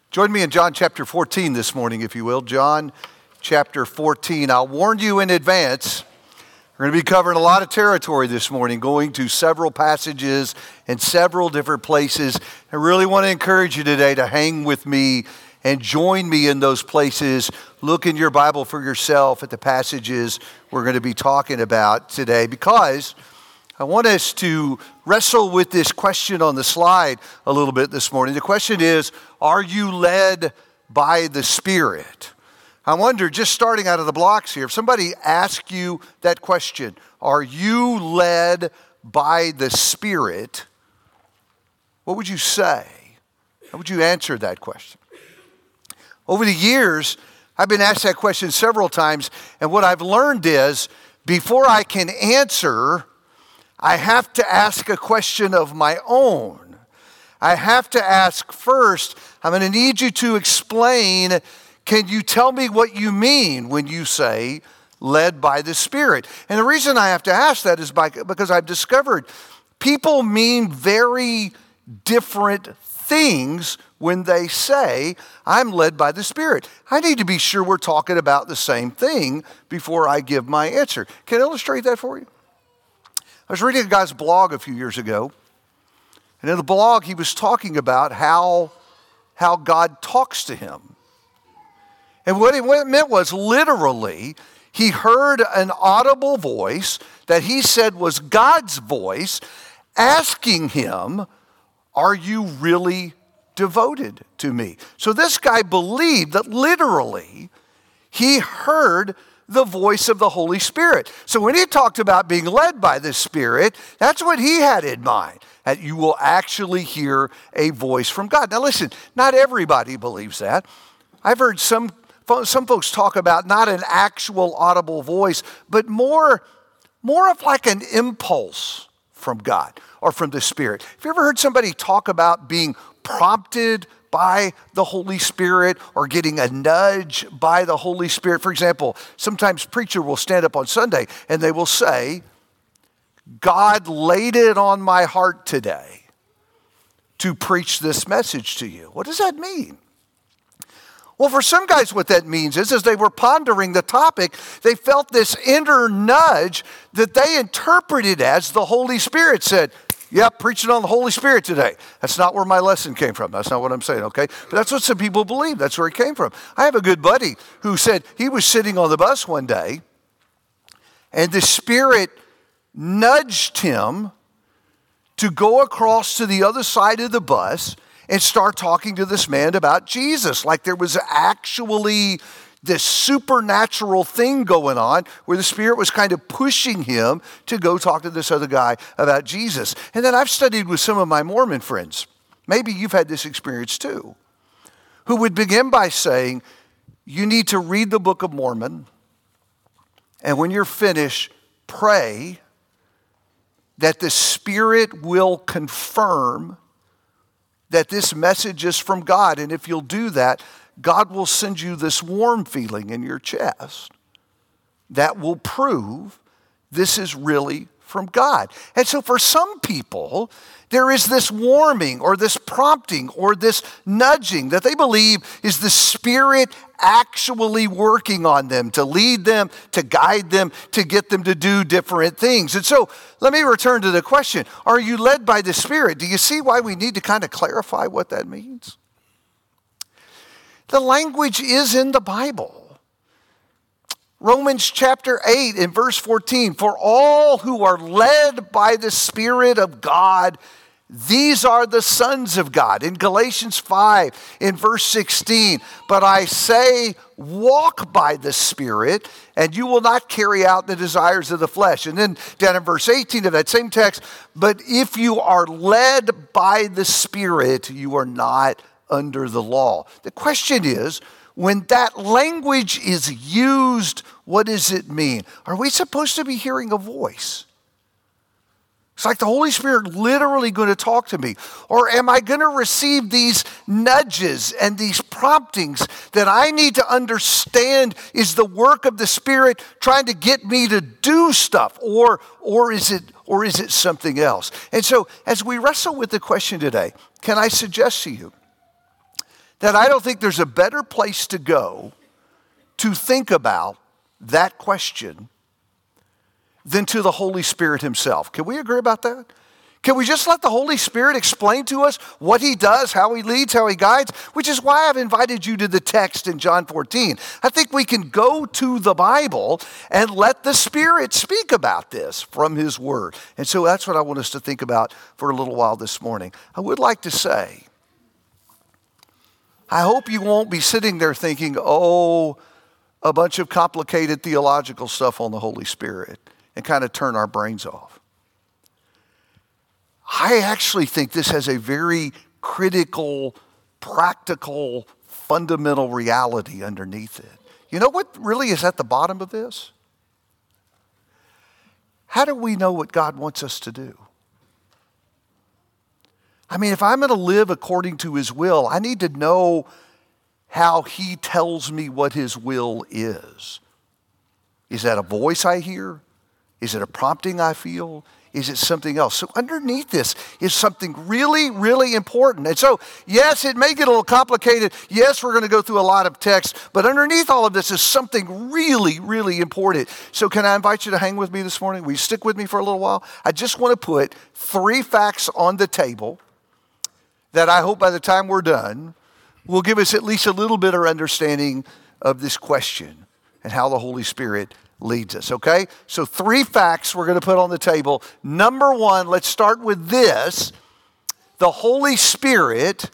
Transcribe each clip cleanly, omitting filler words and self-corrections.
Join me in John chapter 14 this morning, if you will. John chapter 14. I'll warn you in advance, we're going to be covering a lot of territory this morning, going to several passages and several different places. I really want to encourage you today to hang with me and join me in those places. Look in your Bible for yourself at the passages we're going to be talking about today, because I want us to wrestle with this question on the slide a little bit this morning. The question is, are you led by the Spirit? I wonder, just starting out of the blocks here, if somebody asked you that question, are you led by the Spirit? What would you say? How would you answer that question? Over the years, I've been asked that question several times, and what I've learned is, before I can answer, I have to ask a question of my own. I have to ask first, I'm going to need you to explain, can you tell me what you mean when you say led by the Spirit? And the reason I have to ask that is because I've discovered people mean very different things when they say, I'm led by the Spirit. I need to be sure we're talking about the same thing before I give my answer. Can I illustrate that for you? I was reading a guy's blog a few years ago, and in the blog he was talking about how God talks to him. And what it meant was, literally, he heard an audible voice that he said was God's voice asking him, are you really devoted to me? So this guy believed that literally he heard the voice of the Holy Spirit. So when he talked about being led by the Spirit, that's what he had in mind, that you will actually hear a voice from God. Now listen, not everybody believes that. I've heard some folks talk about not an actual audible voice, but more of like an impulse from God or from the Spirit. Have you ever heard somebody talk about being prompted by the Holy Spirit or getting a nudge by the Holy Spirit? For example, sometimes preacher will stand up on Sunday and they will say, God laid it on my heart today to preach this message to you. What does that mean? Well, for some guys what that means is, as they were pondering the topic, they felt this inner nudge that they interpreted as the Holy Spirit said, yep, preaching on the Holy Spirit today. That's not where my lesson came from. That's not what I'm saying, okay? But that's what some people believe. That's where it came from. I have a good buddy who said he was sitting on the bus one day, and the Spirit nudged him to go across to the other side of the bus and start talking to this man about Jesus. Like there was actually this supernatural thing going on where the Spirit was kind of pushing him to go talk to this other guy about Jesus. And then I've studied with some of my Mormon friends. Maybe you've had this experience too, who would begin by saying, you need to read the Book of Mormon, and when you're finished, pray that the Spirit will confirm that this message is from God. And if you'll do that, God will send you this warm feeling in your chest that will prove this is really from God. And so for some people, there is this warming or this prompting or this nudging that they believe is the Spirit actually working on them to lead them, to guide them, to get them to do different things. And so let me return to the question, are you led by the Spirit? Do you see why we need to kind of clarify what that means? The language is in the Bible. Romans chapter 8 and verse 14, for all who are led by the Spirit of God, these are the sons of God. In Galatians 5 in verse 16, but I say, walk by the Spirit, and you will not carry out the desires of the flesh. And then down in verse 18 of that same text, but if you are led by the Spirit, you are not under the law. The question is, when that language is used, what does it mean? Are we supposed to be hearing a voice? It's like the Holy Spirit literally going to talk to me. Or am I going to receive these nudges and these promptings that I need to understand is the work of the Spirit trying to get me to do stuff? Or is it something else? And so as we wrestle with the question today, can I suggest to you that I don't think there's a better place to go to think about that question than to the Holy Spirit himself. Can we agree about that? Can we just let the Holy Spirit explain to us what he does, how he leads, how he guides? Which is why I've invited you to the text in John 14. I think we can go to the Bible and let the Spirit speak about this from his word. And so that's what I want us to think about for a little while this morning. I would like to say, I hope you won't be sitting there thinking, oh, a bunch of complicated theological stuff on the Holy Spirit, and kind of turn our brains off. I actually think this has a very critical, practical, fundamental reality underneath it. You know what really is at the bottom of this? How do we know what God wants us to do? I mean, if I'm going to live according to his will, I need to know how he tells me what his will is. Is that a voice I hear? Is it a prompting I feel? Is it something else? So underneath this is something really, really important. And so, yes, it may get a little complicated. Yes, we're going to go through a lot of text. But underneath all of this is something really, really important. So can I invite you to hang with me this morning? Will you stick with me for a little while? I just want to put 3 facts on the table that I hope by the time we're done will give us at least a little bit of understanding of this question and how the Holy Spirit leads us, okay? So 3 facts we're going to put on the table. Number 1, let's start with this. The Holy Spirit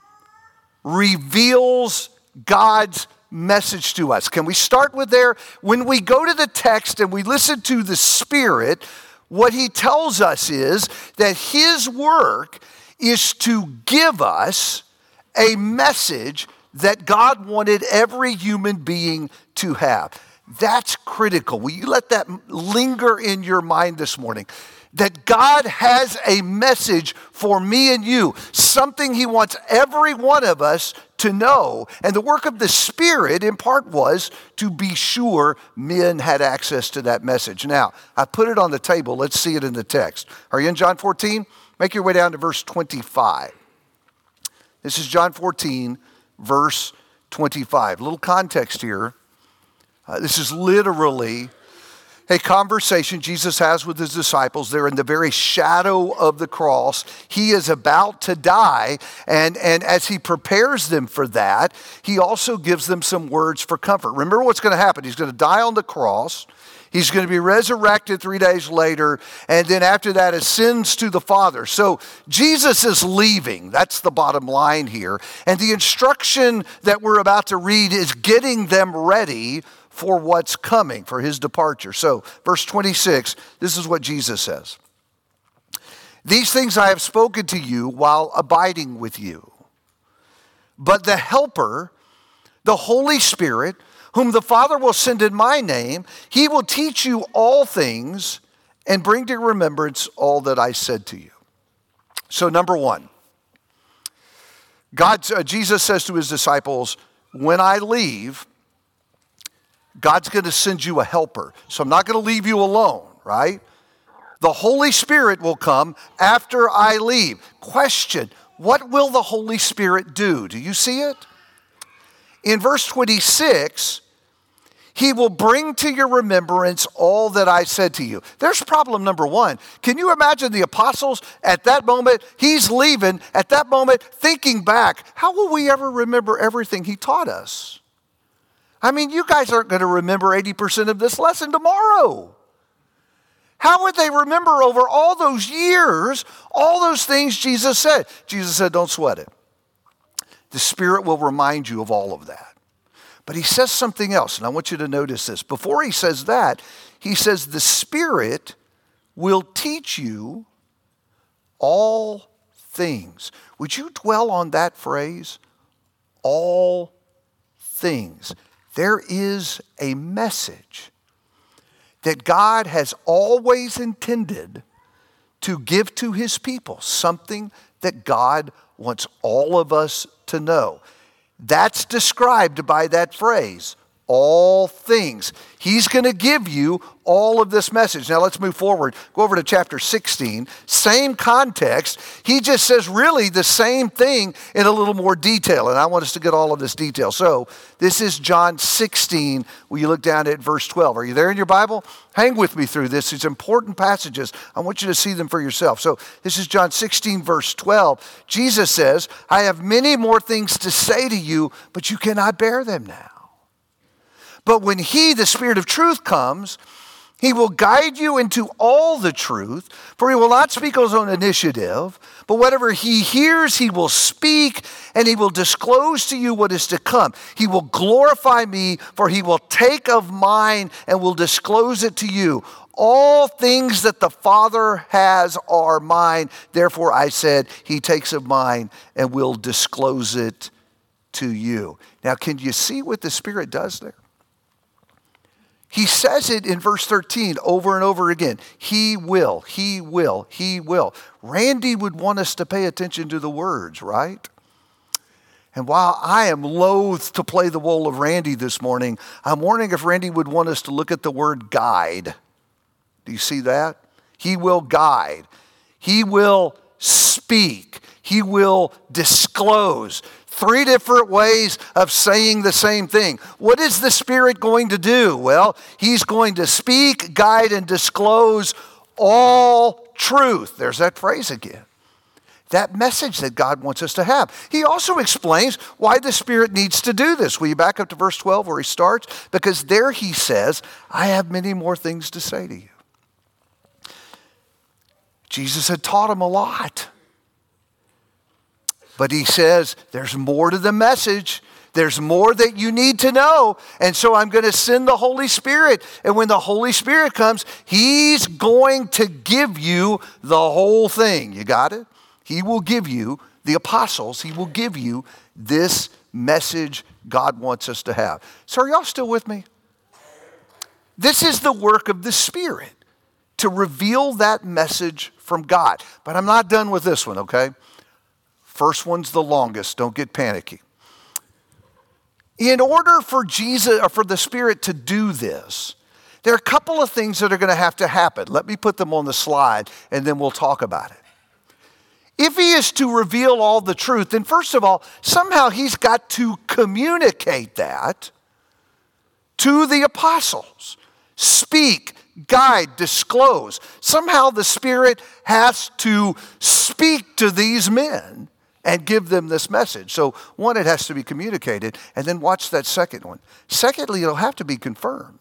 reveals God's message to us. Can we start with there? When we go to the text and we listen to the Spirit, what he tells us is that his work is to give us a message that God wanted every human being to have. That's critical. Will you let that linger in your mind this morning? That God has a message for me and you, something he wants every one of us to know. And the work of the Spirit, in part, was to be sure men had access to that message. Now, I put it on the table. Let's see it in the text. Are you in John 14? Make your way down to verse 25. This is John 14, verse 25. A little context here. This is literally a conversation Jesus has with his disciples. They're in the very shadow of the cross. He is about to die, and as he prepares them for that, he also gives them some words for comfort. Remember what's going to happen. He's going to die on the cross. He's going to be resurrected 3 days later, and then after that ascends to the Father. So Jesus is leaving. That's the bottom line here. And the instruction that we're about to read is getting them ready for what's coming, for his departure. So verse 26, this is what Jesus says. These things I have spoken to you while abiding with you. But the Helper, the Holy Spirit, whom the Father will send in my name, he will teach you all things and bring to remembrance all that I said to you. So number 1, Jesus says to his disciples, when I leave, God's going to send you a helper. So I'm not going to leave you alone, right? The Holy Spirit will come after I leave. Question, what will the Holy Spirit do? Do you see it? In verse 26, he will bring to your remembrance all that I said to you. There's problem number 1. Can you imagine the apostles at that moment? He's leaving at that moment, thinking back. How will we ever remember everything he taught us? I mean, you guys aren't going to remember 80% of this lesson tomorrow. How would they remember over all those years, all those things Jesus said? Jesus said, don't sweat it. The Spirit will remind you of all of that. But he says something else, and I want you to notice this. Before he says that, he says the Spirit will teach you all things. Would you dwell on that phrase? All things. There is a message that God has always intended to give to his people, something that God wants all of us to know. That's described by that phrase, all things. He's going to give you all of this message. Now let's move forward. Go over to chapter 16. Same context. He just says really the same thing in a little more detail. And I want us to get all of this detail. So this is John 16. Will you look down at verse 12? Are you there in your Bible? Hang with me through this. These important passages. I want you to see them for yourself. So this is John 16, verse 12. Jesus says, I have many more things to say to you, but you cannot bear them now. But when he, the Spirit of truth, comes, he will guide you into all the truth, for he will not speak on his own initiative, but whatever he hears, he will speak, and he will disclose to you what is to come. He will glorify me, for he will take of mine and will disclose it to you. All things that the Father has are mine. Therefore I said, he takes of mine and will disclose it to you. Now, can you see what the Spirit does there? He says it in verse 13 over and over again. He will, he will, he will. Randy would want us to pay attention to the words, right? And while I am loath to play the role of Randy this morning, I'm wondering if Randy would want us to look at the word guide. Do you see that? He will guide. He will speak. He will disclose. 3 different ways of saying the same thing. What is the Spirit going to do? Well, he's going to speak, guide, and disclose all truth. There's that phrase again. That message that God wants us to have. He also explains why the Spirit needs to do this. Will you back up to verse 12 where he starts? Because there he says, I have many more things to say to you. Jesus had taught him a lot. But he says, there's more to the message. There's more that you need to know. And so I'm going to send the Holy Spirit. And when the Holy Spirit comes, he's going to give you the whole thing. You got it? He will give you, the apostles, he will give you this message God wants us to have. So are y'all still with me? This is the work of the Spirit, to reveal that message from God. But I'm not done with this one, okay? First one's the longest. Don't get panicky. In order for Jesus or for the Spirit to do this, there are a couple of things that are going to have to happen. Let me put them on the slide and then we'll talk about it. If he is to reveal all the truth, then first of all, somehow he's got to communicate that to the apostles. Speak, guide, disclose. Somehow the Spirit has to speak to these men and give them this message. So one, it has to be communicated, and then watch that second one. Secondly, it'll have to be confirmed.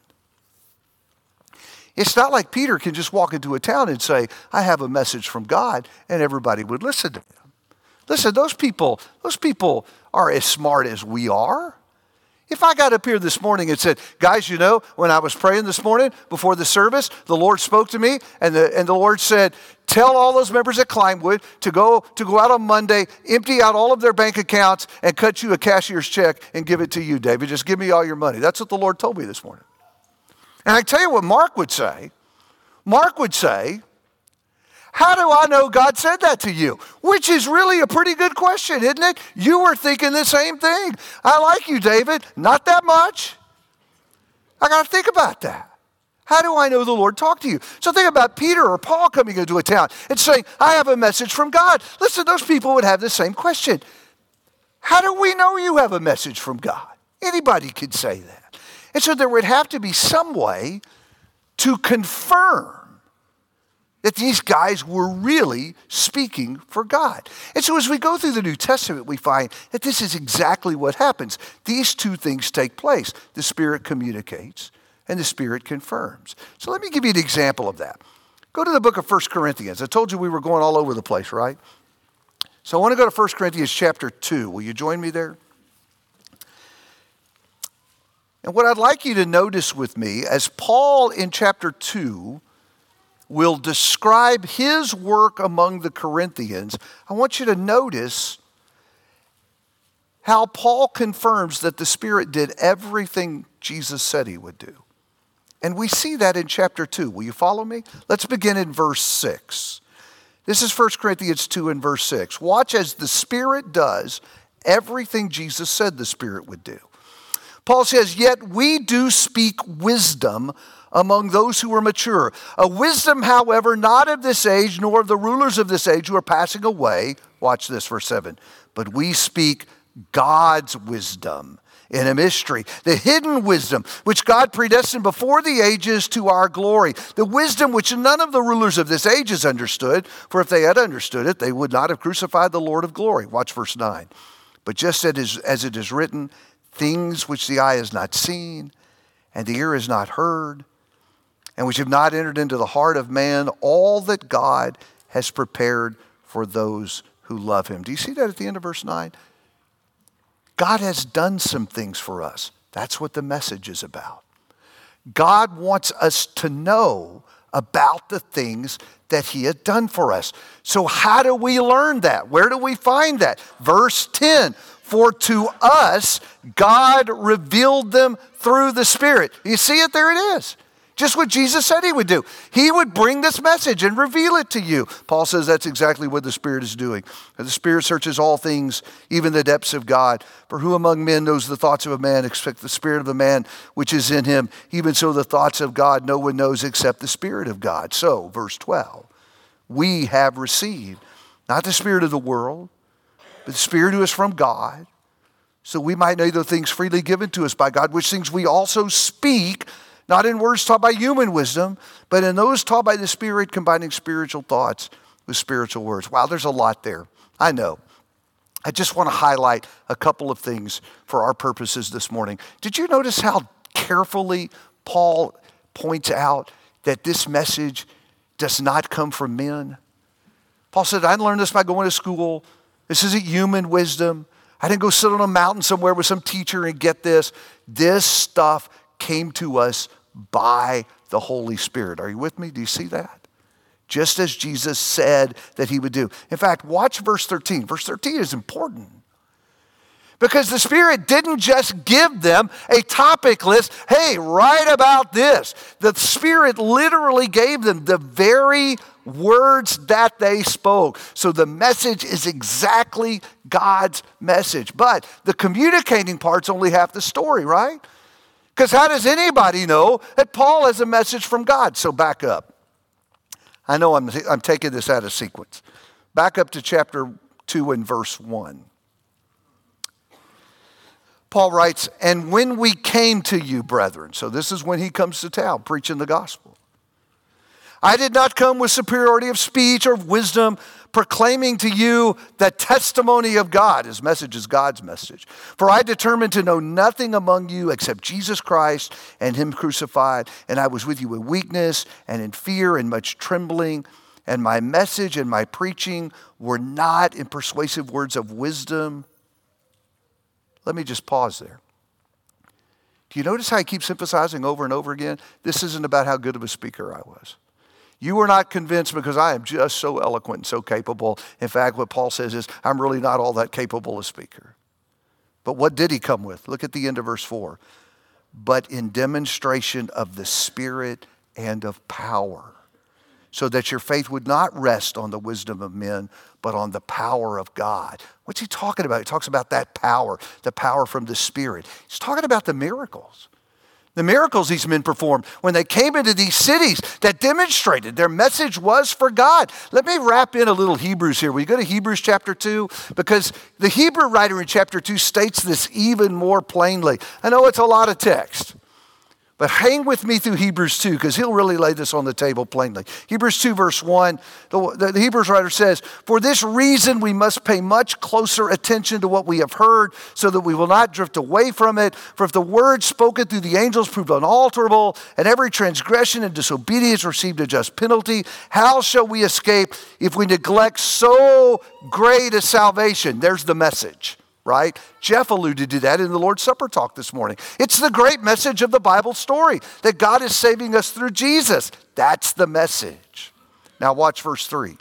It's not like Peter can just walk into a town and say, I have a message from God, and everybody would listen to him. Listen, those people are as smart as we are. If I got up here this morning and said, guys, you know, when I was praying this morning before the service, the Lord spoke to me and the Lord said, tell all those members at Climewood to go out on Monday, empty out all of their bank accounts and cut you a cashier's check and give it to you, David. Just give me all your money. That's what the Lord told me this morning. And I tell you what Mark would say. Mark would say, how do I know God said that to you? Which is really a pretty good question, isn't it? You were thinking the same thing. I like you, David. Not that much. I got to think about that. How do I know the Lord talked to you? So think about Peter or Paul coming into a town and saying, I have a message from God. Listen, those people would have the same question. How do we know you have a message from God? Anybody could say that. And so there would have to be some way to confirm that these guys were really speaking for God. And so as we go through the New Testament, we find that this is exactly what happens. These two things take place. The Spirit communicates and the Spirit confirms. So let me give you an example of that. Go to the book of 1 Corinthians. I told you we were going all over the place, right? So I want to go to 1 Corinthians chapter 2. Will you join me there? And what I'd like you to notice with me, as Paul in chapter 2 will describe his work among the Corinthians, I want you to notice how Paul confirms that the Spirit did everything Jesus said he would do. And we see that in chapter 2. Will you follow me? Let's begin in verse 6. This is 1 Corinthians 2 and verse 6. Watch as the Spirit does everything Jesus said the Spirit would do. Paul says, yet we do speak wisdom among those who are mature. A wisdom, however, not of this age, nor of the rulers of this age who are passing away. Watch this, verse 7. But we speak God's wisdom in a mystery, the hidden wisdom which God predestined before the ages to our glory, the wisdom which none of the rulers of this age has understood, for if they had understood it, they would not have crucified the Lord of glory. Watch verse 9. But just as it is written, things which the eye has not seen and the ear has not heard, and which have not entered into the heart of man, all that God has prepared for those who love him. Do you see that at the end of verse 9? God has done some things for us. That's what the message is about. God wants us to know about the things that he had done for us. So how do we learn that? Where do we find that? Verse 10, for to us God revealed them through the Spirit. You see it? There it is. Just what Jesus said he would do. He would bring this message and reveal it to you. Paul says that's exactly what the Spirit is doing. The Spirit searches all things, even the depths of God. For who among men knows the thoughts of a man except the spirit of the man which is in him? Even so the thoughts of God no one knows except the Spirit of God. So, verse 12, we have received not the spirit of the world, but the Spirit who is from God, so we might know the things freely given to us by God, which things we also speak, not in words taught by human wisdom, but in those taught by the Spirit, combining spiritual thoughts with spiritual words. Wow, there's a lot there. I know. I just want to highlight a couple of things for our purposes this morning. Did you notice how carefully Paul points out that this message does not come from men? Paul said, I learned this by going to school. This isn't human wisdom. I didn't go sit on a mountain somewhere with some teacher and get this. This stuff came to us by the Holy Spirit. Are you with me? Do you see that? Just as Jesus said that he would do. In fact, watch verse 13. Verse 13 is important because the Spirit didn't just give them a topic list. Hey, write about this. The Spirit literally gave them the very words that they spoke. So the message is exactly God's message. But the communicating part's only half the story, right? Because how does anybody know that Paul has a message from God? So back up. I know I'm taking this out of sequence. Back up to chapter 2 and verse 1. Paul writes, and when we came to you, brethren, so this is when he comes to town preaching the gospel. I did not come with superiority of speech or of wisdom, proclaiming to you the testimony of God. His message is God's message. For I determined to know nothing among you except Jesus Christ and him crucified. And I was with you in weakness and in fear and much trembling. And my message and my preaching were not in persuasive words of wisdom. Let me just pause there. Do you notice how he keeps emphasizing over and over again? This isn't about how good of a speaker I was. You were not convinced because I am just so eloquent and so capable. In fact, what Paul says is, I'm really not all that capable a speaker. But what did he come with? Look at the end of verse 4. But in demonstration of the Spirit and of power, so that your faith would not rest on the wisdom of men, but on the power of God. What's he talking about? He talks about that power, the power from the Spirit. He's talking about the miracles. The miracles these men performed when they came into these cities that demonstrated their message was for God. Let me wrap in a little Hebrews here. We go to Hebrews chapter 2 because the Hebrew writer in chapter 2 states this even more plainly. I know it's a lot of text, but hang with me through Hebrews 2 because he'll really lay this on the table plainly. Hebrews 2 verse 1, the Hebrews writer says, for this reason we must pay much closer attention to what we have heard so that we will not drift away from it. For if the word spoken through the angels proved unalterable and every transgression and disobedience received a just penalty, how shall we escape if we neglect so great a salvation? There's the message. Right? Jeff alluded to that in the Lord's Supper talk this morning. It's the great message of the Bible story that God is saving us through Jesus. That's the message. Now watch verse 3.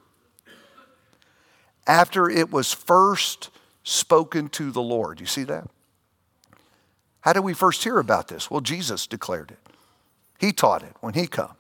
After it was first spoken to the Lord. You see that? How did we first hear about this? Well, Jesus declared it. He taught it when he come.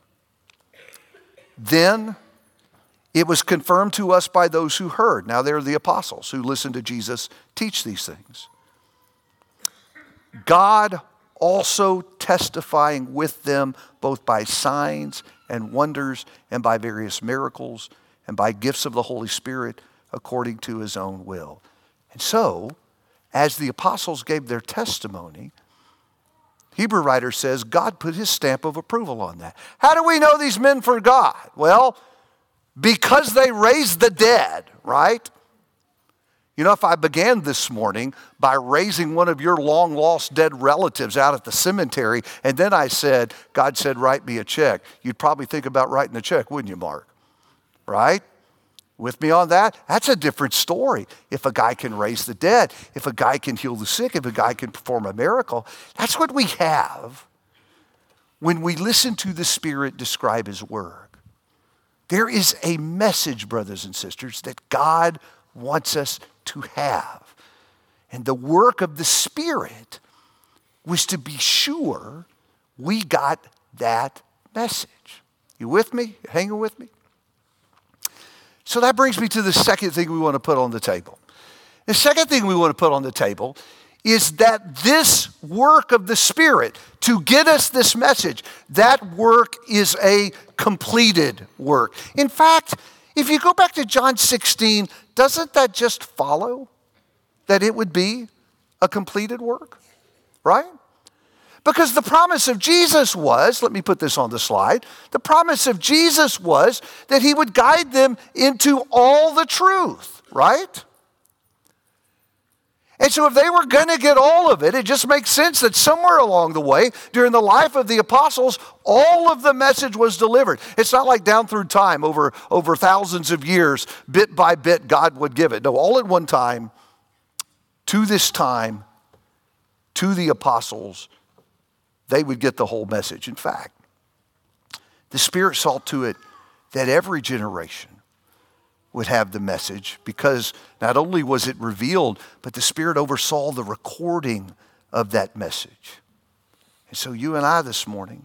Then it was confirmed to us by those who heard. Now they're the apostles who listened to Jesus teach these things. God also testifying with them both by signs and wonders and by various miracles and by gifts of the Holy Spirit according to his own will. And so, as the apostles gave their testimony, Hebrew writer says God put his stamp of approval on that. How do we know these men for God? Well, because they raised the dead, right? You know, if I began this morning by raising one of your long-lost dead relatives out at the cemetery, and then I said, God said, write me a check, you'd probably think about writing a check, wouldn't you, Mark? Right? With me on that? That's a different story. If a guy can raise the dead, if a guy can heal the sick, if a guy can perform a miracle, that's what we have when we listen to the Spirit describe his work. There is a message, brothers and sisters, that God wants us to have. And the work of the Spirit was to be sure we got that message. You with me? Hanging with me? So that brings me to the second thing we want to put on the table. The second thing we want to put on the table is that this work of the Spirit to get us this message, that work is a completed work. In fact, if you go back to John 16, doesn't that just follow that it would be a completed work, right? Because the promise of Jesus was, let me put this on the slide, the promise of Jesus was that he would guide them into all the truth, right? And so if they were going to get all of it, it just makes sense that somewhere along the way, during the life of the apostles, all of the message was delivered. It's not like down through time, over thousands of years, bit by bit, God would give it. No, all at one time, to this time, to the apostles, they would get the whole message. In fact, the Spirit saw to it that every generation would have the message, because not only was it revealed, but the Spirit oversaw the recording of that message. And so you and I this morning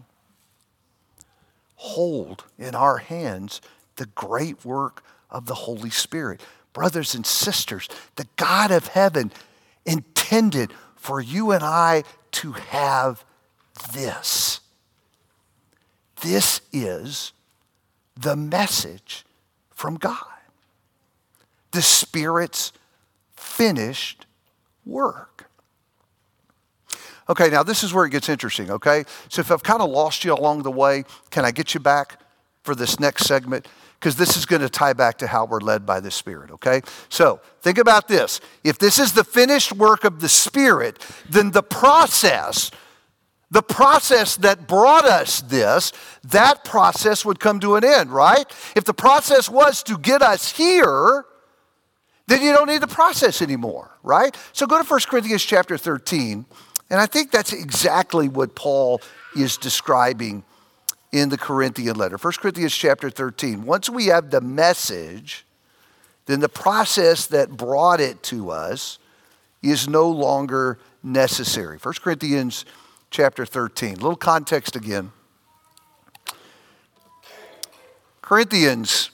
hold in our hands the great work of the Holy Spirit. Brothers and sisters, the God of heaven intended for you and I to have this. This is the message from God. The Spirit's finished work. Okay, now this is where it gets interesting, okay? So if I've kind of lost you along the way, can I get you back for this next segment? Because this is going to tie back to how we're led by the Spirit, okay? So think about this. If this is the finished work of the Spirit, then the process that brought us this, that process would come to an end, right? If the process was to get us here, then you don't need the process anymore, right? So go to 1 Corinthians chapter 13, and I think that's exactly what Paul is describing in the Corinthian letter. 1 Corinthians chapter 13. Once we have the message, then the process that brought it to us is no longer necessary. 1 Corinthians chapter 13. A little context again. Corinthians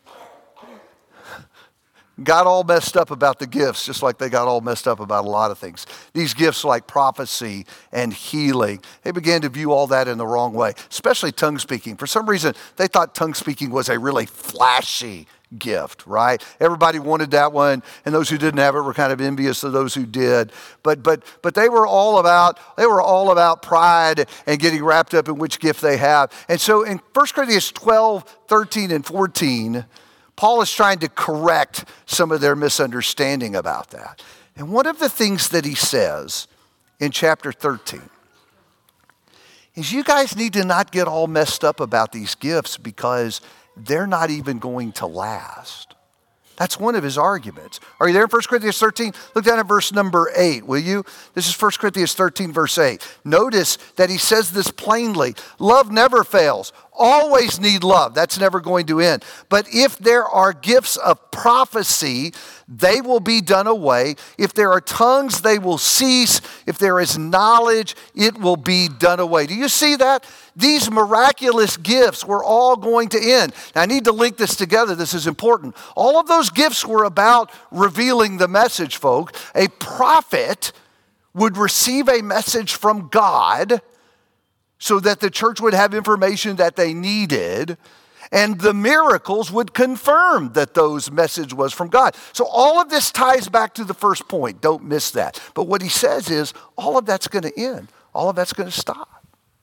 got all messed up about the gifts, just like they got all messed up about a lot of things. These gifts like prophecy and healing, they began to view all that in the wrong way, especially tongue speaking. For some reason, they thought tongue speaking was a really flashy gift, right? Everybody wanted that one, and those who didn't have it were kind of envious of those who did. But they were all about pride and getting wrapped up in which gift they have. And so in 1 Corinthians 12, 13, and 14, Paul is trying to correct some of their misunderstanding about that. And one of the things that he says in chapter 13 is you guys need to not get all messed up about these gifts because they're not even going to last. That's one of his arguments. Are you there in 1 Corinthians 13? Look down at verse number 8, will you? This is 1 Corinthians 13, verse 8. Notice that he says this plainly. Love never fails. Always need love. That's never going to end. But if there are gifts of prophecy, they will be done away. If there are tongues, they will cease. If there is knowledge, it will be done away. Do you see that? These miraculous gifts were all going to end. Now, I need to link this together. This is important. All of those gifts were about revealing the message, folk. A prophet would receive a message from God so that the church would have information that they needed, and the miracles would confirm that those message was from God. So all of this ties back to the first point. Don't miss that. But what he says is all of that's going to end. All of that's going to stop.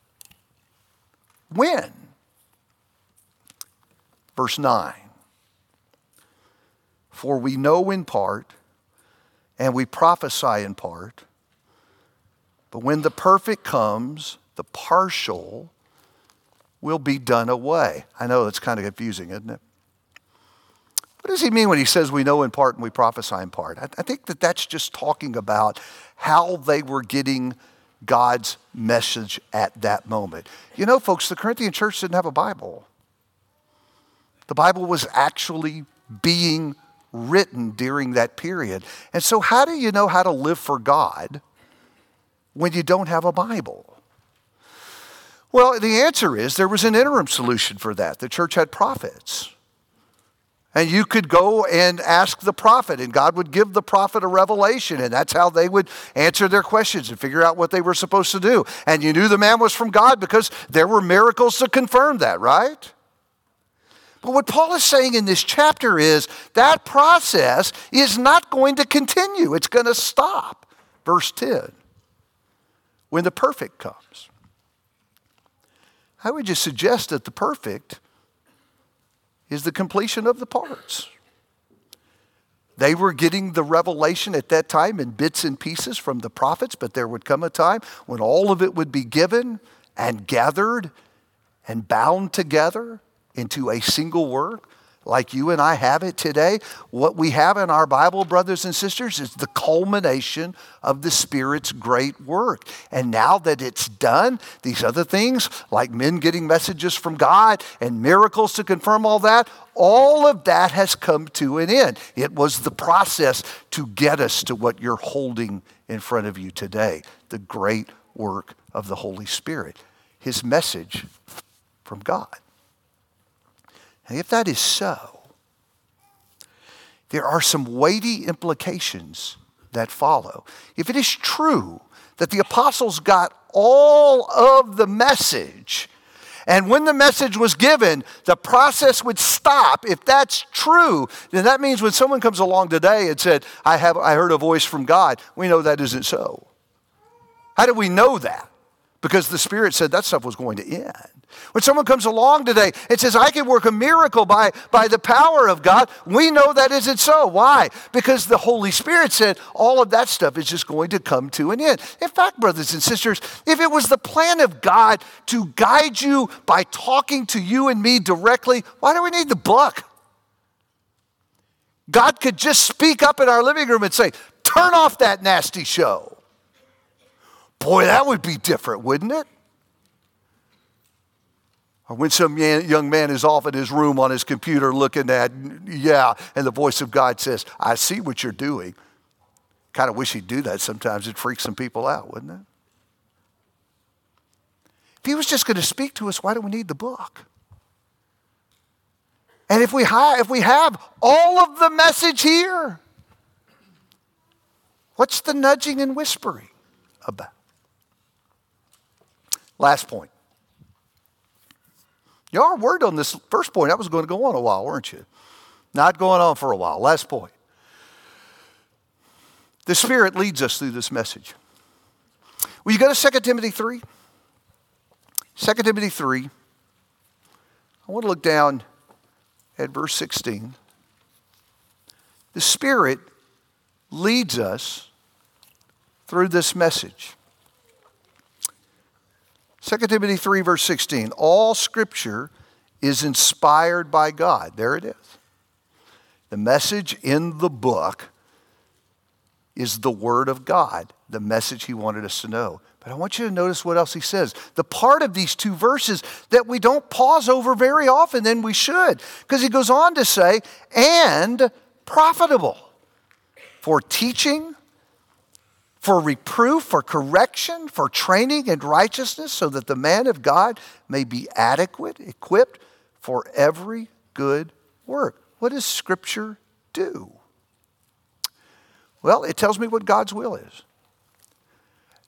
When? Verse 9. For we know in part, and we prophesy in part, but when the perfect comes, the partial will be done away. I know that's kind of confusing, isn't it? What does he mean when he says we know in part and we prophesy in part? I think that that's just talking about how they were getting God's message at that moment. You know, folks, the Corinthian church didn't have a Bible. The Bible was actually being written during that period. And so how do you know how to live for God when you don't have a Bible? Well, the answer is there was an interim solution for that. The church had prophets. And you could go and ask the prophet, and God would give the prophet a revelation, and that's how they would answer their questions and figure out what they were supposed to do. And you knew the man was from God because there were miracles to confirm that, right? But what Paul is saying in this chapter is that process is not going to continue. It's going to stop. Verse 10, when the perfect comes. I would just suggest that the perfect is the completion of the parts. They were getting the revelation at that time in bits and pieces from the prophets, but there would come a time when all of it would be given and gathered and bound together into a single work like you and I have it today. What we have in our Bible, brothers and sisters, is the culmination of the Spirit's great work. And now that it's done, these other things, like men getting messages from God and miracles to confirm all of that has come to an end. It was the process to get us to what you're holding in front of you today, the great work of the Holy Spirit, His message from God. And if that is so, there are some weighty implications that follow. If it is true that the apostles got all of the message, and when the message was given, the process would stop. If that's true, then that means when someone comes along today and said, I heard a voice from God, we know that isn't so. How do we know that? Because the Spirit said that stuff was going to end. When someone comes along today and says, I can work a miracle by the power of God, we know that isn't so. Why? Because the Holy Spirit said all of that stuff is just going to come to an end. In fact, brothers and sisters, if it was the plan of God to guide you by talking to you and me directly, why do we need the book? God could just speak up in our living room and say, turn off that nasty show. Boy, that would be different, wouldn't it? Or when some young man is off in his room on his computer looking at, and the voice of God says, I see what you're doing. Kind of wish he'd do that sometimes. It'd freak some people out, wouldn't it? If he was just going to speak to us, why do we need the book? And if we have all of the message here, what's the nudging and whispering about? Last point. You are worried on this first point. That was going to go on a while, weren't you? Not going on for a while. Last point. The Spirit leads us through this message. Will you go to 2 Timothy 3? 2 Timothy 3. I want to look down at verse 16. The Spirit leads us through this message. 2 Timothy 3, verse 16. All Scripture is inspired by God. There it is. The message in the book is the Word of God, the message He wanted us to know. But I want you to notice what else He says. The part of these two verses that we don't pause over very often, then we should. Because He goes on to say, and profitable for teaching, for reproof, for correction, for training in righteousness, so that the man of God may be adequate, equipped for every good work. What does Scripture do? Well, it tells me what God's will is.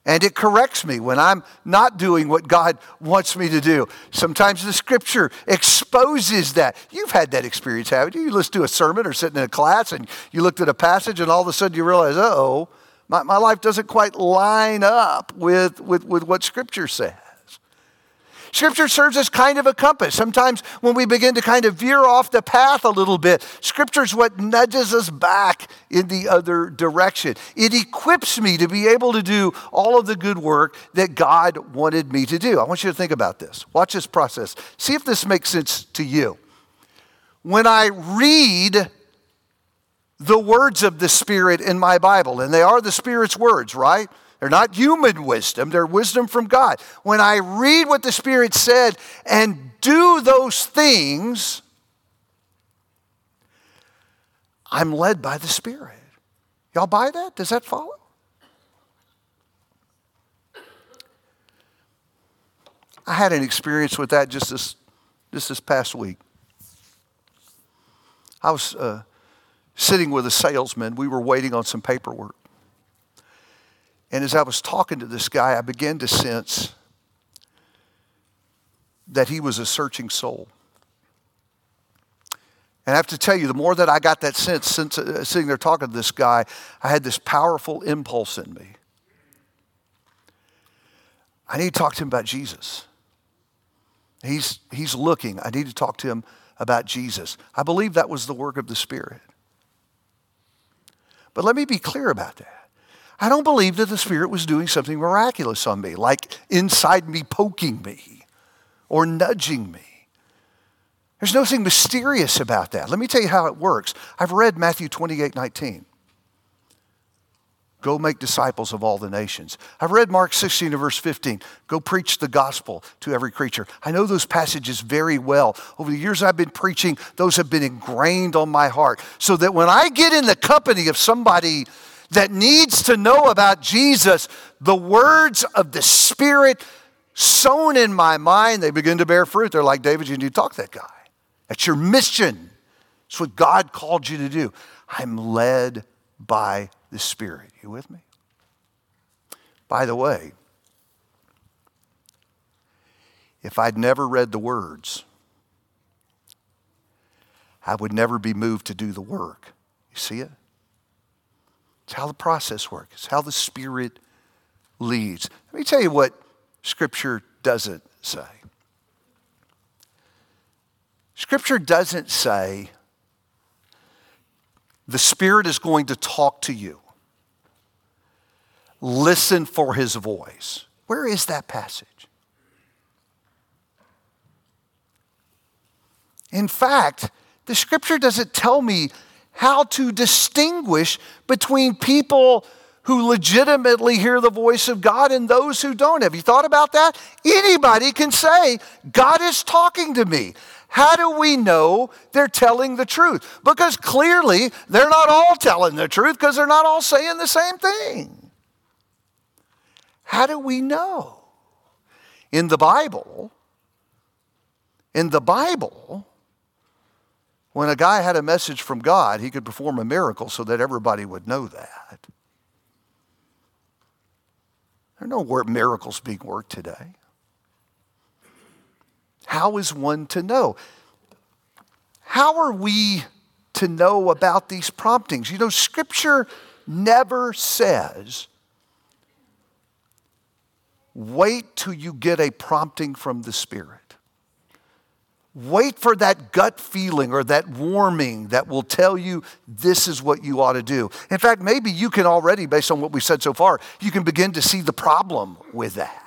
And it corrects me when I'm not doing what God wants me to do. Sometimes the scripture exposes that. You've had that experience, haven't you? You listen to a sermon or sitting in a class and you looked at a passage and all of a sudden you realize, my life doesn't quite line up with what scripture says. Scripture serves as kind of a compass. Sometimes when we begin to kind of veer off the path a little bit, Scripture is what nudges us back in the other direction. It equips me to be able to do all of the good work that God wanted me to do. I want you to think about this. Watch this process. See if this makes sense to you. When I read the words of the Spirit in my Bible, and they are the Spirit's words, right? They're not human wisdom, they're wisdom from God. When I read what the Spirit said and do those things, I'm led by the Spirit. Y'all buy that? Does that follow? I had an experience with that just this past week. I was sitting with a salesman. We were waiting on some paperwork. And as I was talking to this guy, I began to sense that he was a searching soul. And I have to tell you, the more that I got that sense, since sitting there talking to this guy, I had this powerful impulse in me. I need to talk to him about Jesus. He's looking. I need to talk to him about Jesus. I believe that was the work of the Spirit. But let me be clear about that. I don't believe that the Spirit was doing something miraculous on me, like inside me poking me or nudging me. There's nothing mysterious about that. Let me tell you how it works. I've read Matthew 28:19. Go make disciples of all the nations. I've read Mark 16 and verse 15. Go preach the gospel to every creature. I know those passages very well. Over the years I've been preaching, those have been ingrained on my heart. So that when I get in the company of somebody that needs to know about Jesus, the words of the Spirit sown in my mind, they begin to bear fruit. They're like, David, you need to talk to that guy. That's your mission. It's what God called you to do. I'm led by the Spirit. You with me? By the way, if I'd never read the words, I would never be moved to do the work. You see it? It's how the process works. It's how the Spirit leads. Let me tell you what Scripture doesn't say. Scripture doesn't say the Spirit is going to talk to you. Listen for His voice. Where is that passage? In fact, the Scripture doesn't tell me how to distinguish between people who legitimately hear the voice of God and those who don't. Have you thought about that? Anybody can say, God is talking to me. How do we know they're telling the truth? Because clearly they're not all telling the truth because they're not all saying the same thing. How do we know? In the Bible, when a guy had a message from God, he could perform a miracle so that everybody would know that. There are no miracles being worked today. How is one to know? How are we to know about these promptings? You know, Scripture never says, wait till you get a prompting from the Spirit. Wait for that gut feeling or that warming that will tell you this is what you ought to do. In fact, maybe you can already, based on what we've said so far, you can begin to see the problem with that.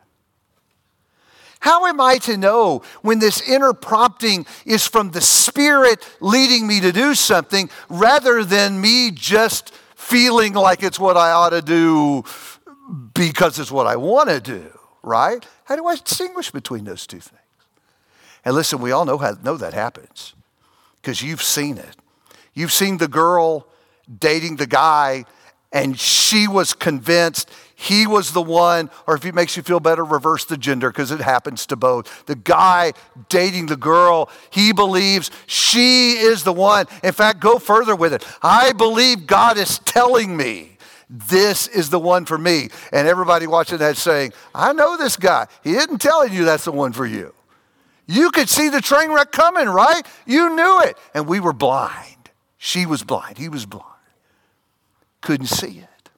How am I to know when this inner prompting is from the Spirit leading me to do something rather than me just feeling like it's what I ought to do because it's what I want to do, right? How do I distinguish between those two things? And listen, we all know that happens because you've seen it. You've seen the girl dating the guy and she was convinced he was the one, or if it makes you feel better, reverse the gender because it happens to both. The guy dating the girl, he believes she is the one. In fact, go further with it. I believe God is telling me this is the one for me. And everybody watching that saying, I know this guy. He isn't telling you that's the one for you. You could see the train wreck coming, right? You knew it. And we were blind. She was blind. He was blind. Couldn't see it.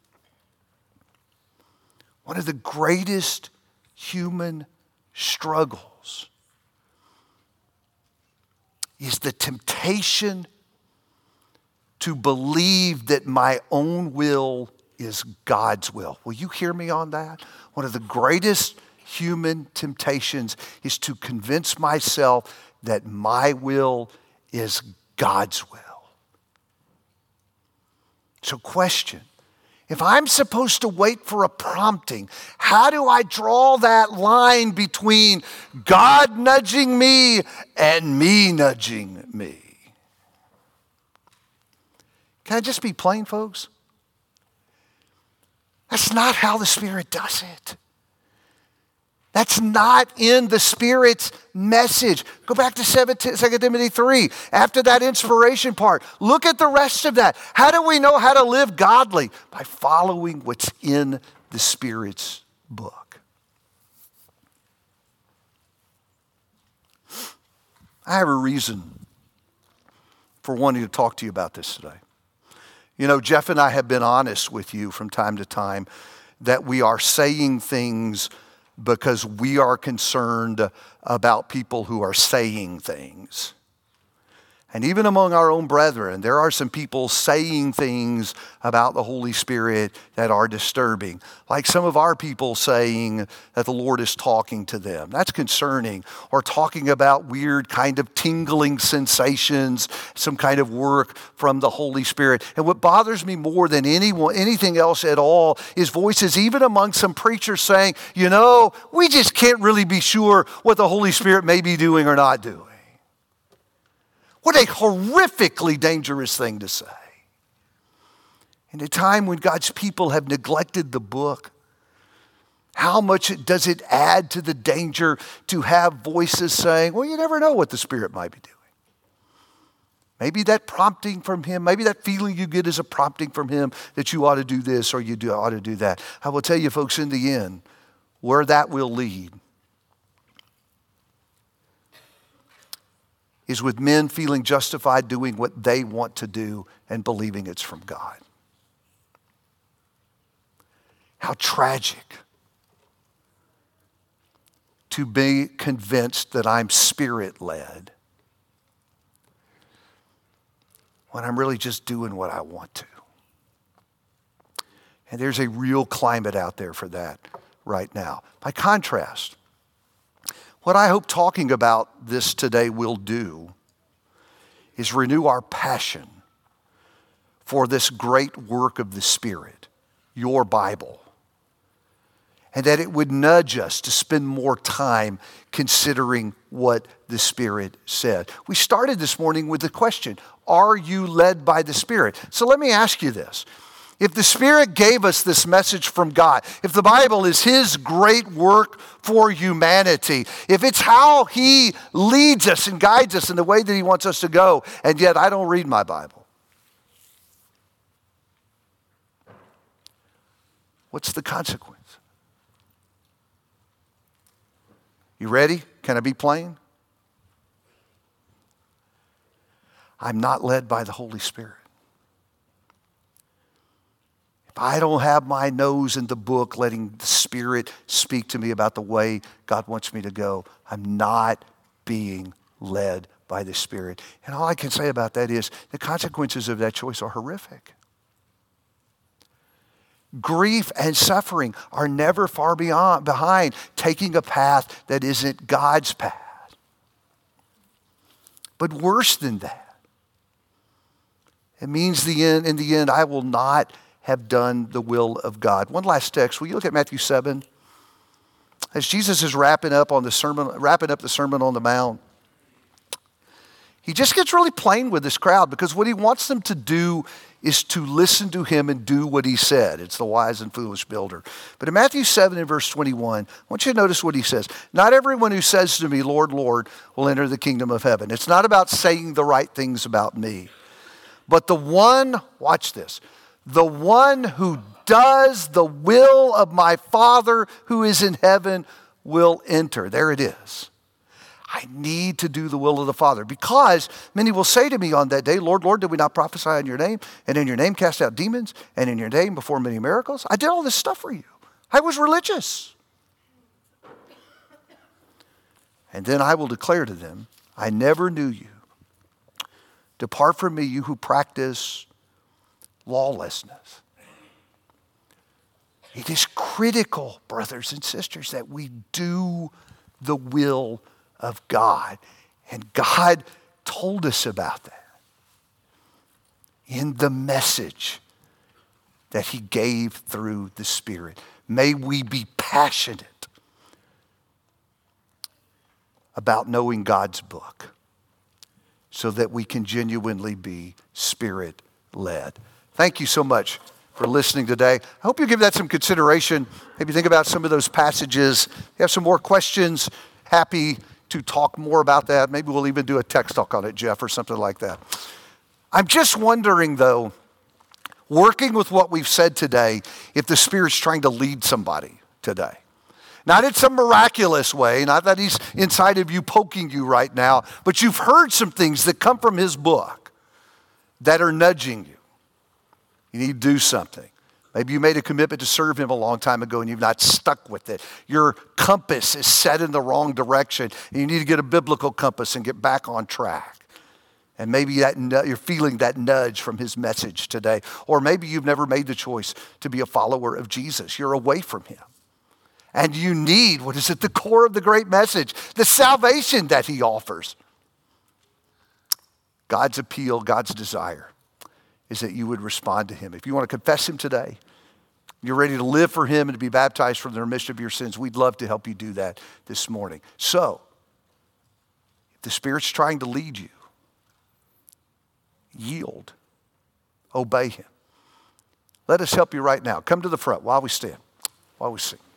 One of the greatest human struggles is the temptation to believe that my own will is God's will. Will you hear me on that? One of the greatest human temptations is to convince myself that my will is God's will. So question, if I'm supposed to wait for a prompting, how do I draw that line between God nudging me and me nudging me? Can I just be plain, folks? That's not how the Spirit does it. That's not in the Spirit's message. Go back to 2 Timothy 3. After that inspiration part, look at the rest of that. How do we know how to live godly? By following what's in the Spirit's book. I have a reason for wanting to talk to you about this today. You know, Jeff and I have been honest with you from time to time that we are saying things because we are concerned about people who are saying things. And even among our own brethren, there are some people saying things about the Holy Spirit that are disturbing. Like some of our people saying that the Lord is talking to them. That's concerning. Or talking about weird kind of tingling sensations, some kind of work from the Holy Spirit. And what bothers me more than anything else at all is voices even among some preachers saying, you know, we just can't really be sure what the Holy Spirit may be doing or not doing. What a horrifically dangerous thing to say. In a time when God's people have neglected the book, how much does it add to the danger to have voices saying, well, you never know what the Spirit might be doing. Maybe that prompting from Him, maybe that feeling you get is a prompting from Him that you ought to do this or ought to do that. I will tell you, folks, in the end, where that will lead is with men feeling justified doing what they want to do and believing it's from God. How tragic to be convinced that I'm Spirit-led when I'm really just doing what I want to. And there's a real climate out there for that right now. By contrast, what I hope talking about this today will do is renew our passion for this great work of the Spirit, your Bible, and that it would nudge us to spend more time considering what the Spirit said. We started this morning with the question, are you led by the Spirit? So let me ask you this. If the Spirit gave us this message from God, if the Bible is His great work for humanity, if it's how He leads us and guides us in the way that He wants us to go, and yet I don't read my Bible, what's the consequence? You ready? Can I be plain? I'm not led by the Holy Spirit. If I don't have my nose in the book, letting the Spirit speak to me about the way God wants me to go, I'm not being led by the Spirit. And all I can say about that is the consequences of that choice are horrific. Grief and suffering are never far behind taking a path that isn't God's path. But worse than that, it means in the end, I will not have done the will of God. One last text. Will you look at Matthew 7? As Jesus is wrapping up the Sermon on the Mount, he just gets really plain with this crowd because what he wants them to do is to listen to him and do what he said. It's the wise and foolish builder. But in Matthew 7 and verse 21, I want you to notice what he says. Not everyone who says to me, Lord, Lord, will enter the kingdom of heaven. It's not about saying the right things about me. But the one, watch this, The one who does the will of my Father who is in heaven will enter. There it is. I need to do the will of the Father, because many will say to me on that day, Lord, Lord, did we not prophesy in your name? And in your name cast out demons? And in your name perform many miracles? I did all this stuff for you. I was religious. And then I will declare to them, I never knew you. Depart from me, you who practice lawlessness. It is critical, brothers and sisters, that we do the will of God. And God told us about that in the message that he gave through the Spirit. May we be passionate about knowing God's book so that we can genuinely be Spirit-led. Thank you so much for listening today. I hope you give that some consideration. Maybe think about some of those passages. If you have some more questions, happy to talk more about that. Maybe we'll even do a text talk on it, Jeff, or something like that. I'm just wondering, though, working with what we've said today, if the Spirit's trying to lead somebody today. Not in some miraculous way, not that he's inside of you poking you right now, but you've heard some things that come from his book that are nudging you. You need to do something. Maybe you made a commitment to serve him a long time ago and you've not stuck with it. Your compass is set in the wrong direction and you need to get a biblical compass and get back on track. And maybe you're feeling that nudge from his message today. Or maybe you've never made the choice to be a follower of Jesus. You're away from him. And you need what is at the core of the great message, the salvation that he offers. God's appeal, God's desire is that you would respond to him. If you want to confess him today, you're ready to live for him and to be baptized from the remission of your sins, we'd love to help you do that this morning. So, if the Spirit's trying to lead you, yield, obey him. Let us help you right now. Come to the front while we stand, while we sing.